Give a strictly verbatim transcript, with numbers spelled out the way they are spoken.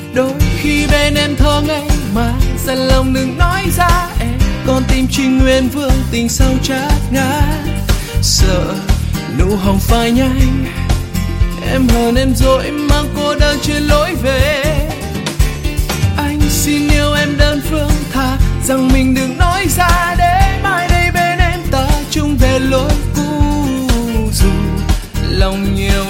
Đôi khi bên em thơ ngây mà dằn lòng đừng nói ra, em con tim trinh nguyên vương tình sâu chát ngát. Sợ nụ hồng phai nhanh, em hờn em dỗi mang cô đơn trên lối về. Anh xin yêu em đơn phương, thà rằng mình đừng nói ra, để mai đây bên em ta chung về lối cũ. Dù lòng nhiều